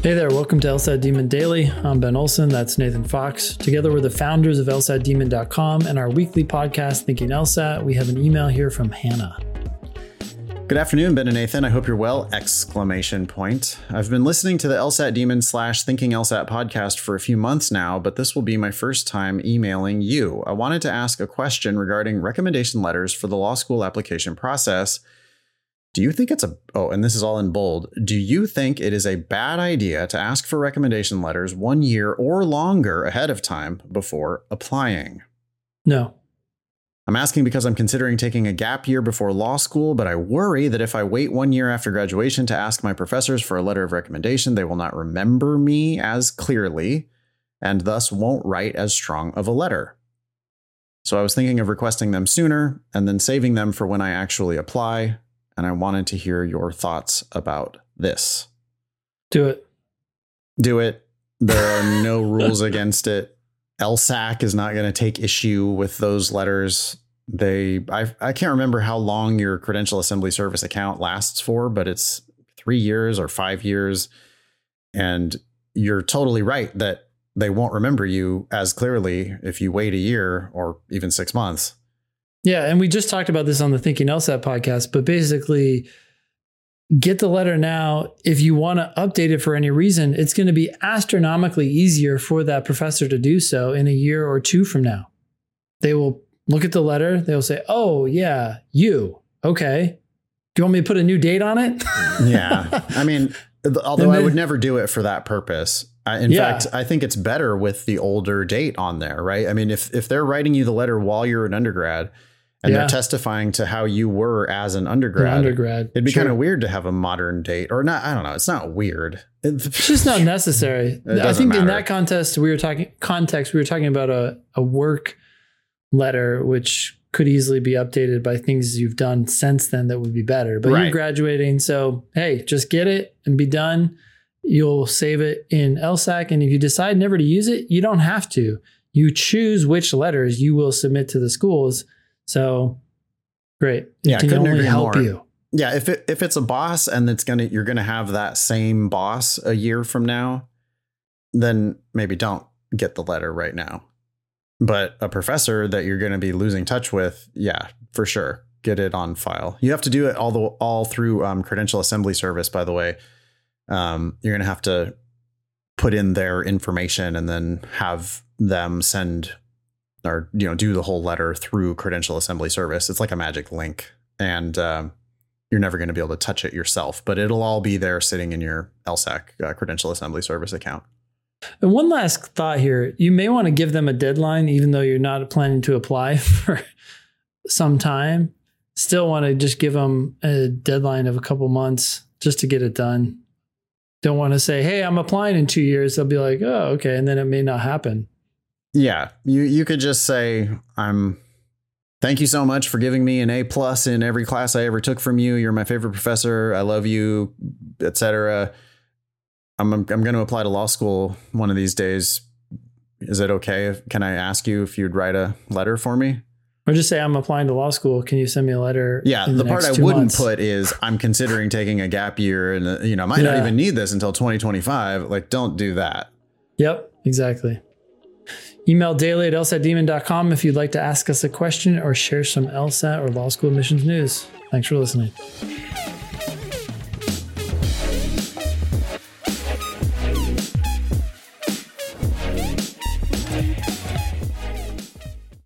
Hey there, welcome to LSAT Demon Daily. I'm Ben Olson, that's Nathan Fox. Together we're the founders of LSATdemon.com and our weekly podcast, Thinking LSAT. We have an email here from Hannah. Good afternoon, Ben and Nathan. I hope you're well! I've been listening to the LSAT Demon / Thinking LSAT podcast for a few months now, but this will be my first time emailing you. I wanted to ask a question regarding recommendation letters for the law school application process. Do you think and this is all in bold. Do you think it is a bad idea to ask for recommendation letters 1 year or longer ahead of time before applying? No. I'm asking because I'm considering taking a gap year before law school, but I worry that if I wait 1 year after graduation to ask my professors for a letter of recommendation, they will not remember me as clearly and thus won't write as strong of a letter. So I was thinking of requesting them sooner and then saving them for when I actually apply. And I wanted to hear your thoughts about this. Do it. Do it. There are no rules against it. LSAC is not going to take issue with those letters. I can't remember how long your Credential Assembly Service account lasts for, but it's 3 years or 5 years. And you're totally right that they won't remember you as clearly if you wait a year or even 6 months. Yeah, and we just talked about this on the Thinking LSAT podcast, but basically get the letter now. If you want to update it for any reason, it's going to be astronomically easier for that professor to do so in a year or two from now. They will look at the letter. They'll say, oh, yeah, you. Okay. Do you want me to put a new date on it? Yeah. I mean, although I would never do it for that purpose. In fact, I think it's better with the older date on there, right? I mean, if they're writing you the letter while you're an undergrad, and they're testifying to how you were as an undergrad. It'd be kind of weird to have a modern date or not. I don't know. It's not weird. It's just not necessary. I think in that context, we were talking about a work letter, which could easily be updated by things you've done since then that would be better. But you're graduating. So, hey, just get it and be done. You'll save it in LSAC. And if you decide never to use it, you don't have to. You choose which letters you will submit to the schools. So great. Yeah, it can only help you. Yeah, if it's a boss and you're gonna have that same boss a year from now, then maybe don't get the letter right now. But a professor that you're gonna be losing touch with, yeah, for sure, get it on file. You have to do it all through Credential Assembly Service, by the way. You're gonna have to put in their information and then have them send or, do the whole letter through Credential Assembly Service. It's like a magic link, and you're never going to be able to touch it yourself, but it'll all be there sitting in your LSAC Credential Assembly Service account. And one last thought here, you may want to give them a deadline, even though you're not planning to apply for some time. Still want to just give them a deadline of a couple months just to get it done. Don't want to say, hey, I'm applying in 2 years. They'll be like, oh, okay. And then it may not happen. Yeah, you could just say, thank you so much for giving me an A+ in every class I ever took from you. You're my favorite professor. I love you, etc. I'm going to apply to law school one of these days. Is it okay? Can I ask you if you'd write a letter for me? Or just say, I'm applying to law school. Can you send me a letter? Yeah, the part I wouldn't put is I'm considering taking a gap year and, I might not even need this until 2025. Like, don't do that. Yep, exactly. Email daily@lsatdemon.com if you'd like to ask us a question or share some LSAT or law school admissions news. Thanks for listening.